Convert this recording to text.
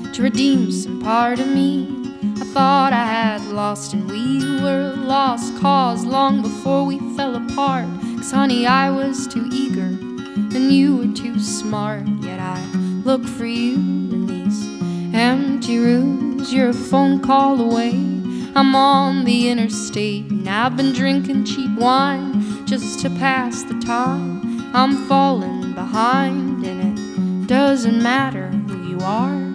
to redeem some part of me I thought I had lost. And we were a lost cause long before we fell apart. 'Cause honey, I was too eager and you were too smart. Yet I look for you in these empty rooms. You're a phone call away, I'm on the interstate, and I've been drinking cheap wine just to pass the time. I'm falling behind, and it doesn't matter who you are.